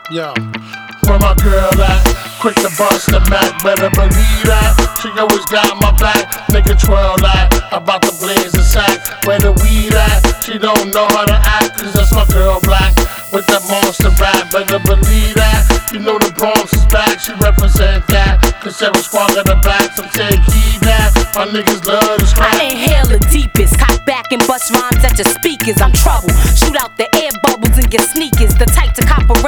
Yo. Where my girl at? Quick to bust the Mac, better believe that. She always got my back, nigga twirl that. About to blaze the sack, where the weed at? She don't know how to act, cause that's my girl Black. With that monster rap, better believe that. You know the Bronx is back, she represent that. Cause every squad got the back, so take heed that. My niggas love this crap. I inhale the deepest, cock back and bust rhymes at your speakers. I'm trouble, shoot out the air bubbles in your sneakers. The type to cop a